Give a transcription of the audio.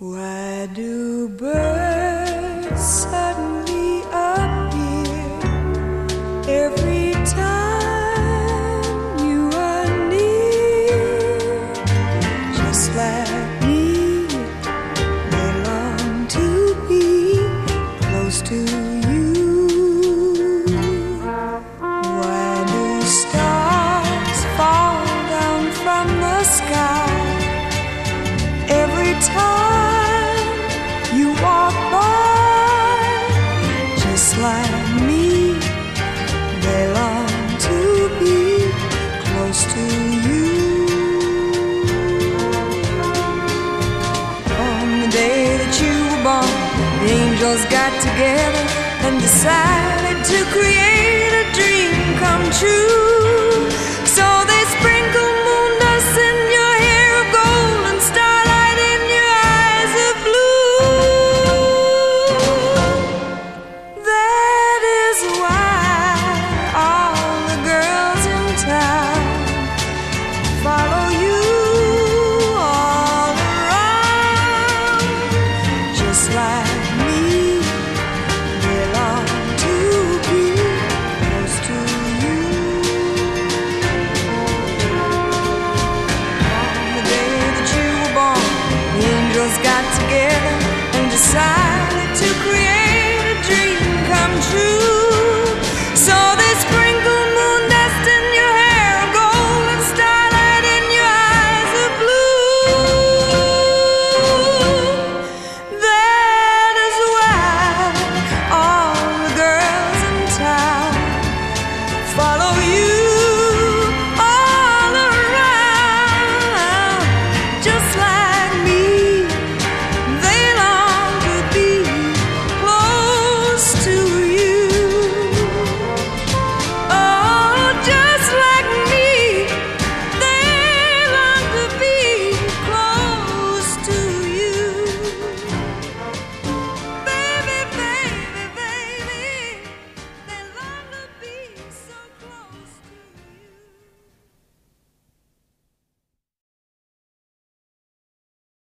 Why do birds suddenly appear every time you are near? Just like me, they long to be close to you. Why do stars fall down from the sky every time you walk by? Just like me, they long to be close to you. On the day that you were born, the angels got together and decided to create a dream come true. So they sprinkled moon dust in your hair of gold and starlight in your eyes of blue. That is why all the girls in town follow you all around. Just like me, they long to be close to you. On the day that you were born, the angels got together and decided